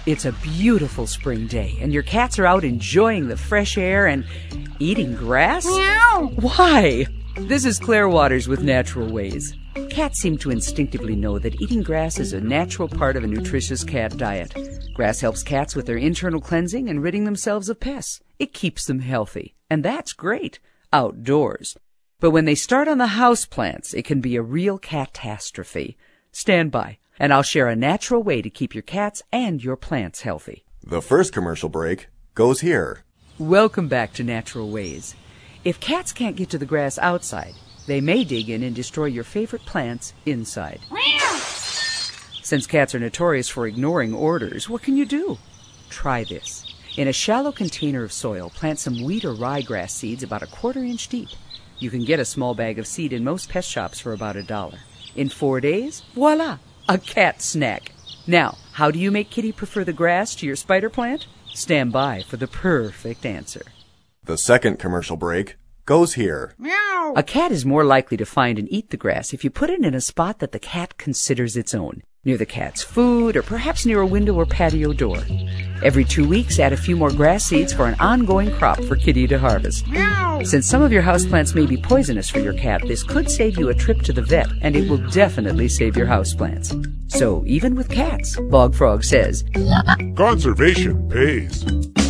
It's a beautiful spring day, and your cats are out enjoying the fresh air and eating grass? Meow. Why? This is Claire Waters with Natural Ways. Cats seem to instinctively know that eating grass is a natural part of a nutritious cat diet. Grass helps cats with their internal cleansing and ridding themselves of pests. It keeps them healthy, and that's great, outdoors. But when they start on the houseplants, it can be a real catastrophe. Stand by, and I'll share a natural way to keep your cats and your plants healthy. The first commercial break goes here. Welcome back to Natural Ways. If cats can't get to the grass outside, they may dig in and destroy your favorite plants inside. Meow. Since cats are notorious for ignoring orders, what can you do? Try this. In a shallow container of soil, plant some wheat or ryegrass seeds about a 1/4 inch deep. You can get a small bag of seed in most pest shops for about $1. In 4 days, voila, a cat snack. Now, how do you make Kitty prefer the grass to your spider plant? Stand by for the perfect answer. The second commercial break goes here. Meow. A cat is more likely to find and eat the grass if you put it in a spot that the cat considers its own, near the cat's food or perhaps near a window or patio door. Every 2 weeks, add a few more grass seeds for an ongoing crop for Kitty to harvest. Meow. Since some of your houseplants may be poisonous for your cat, this could save you a trip to the vet, and it will definitely save your houseplants. So even with cats, Bog Frog says, conservation pays.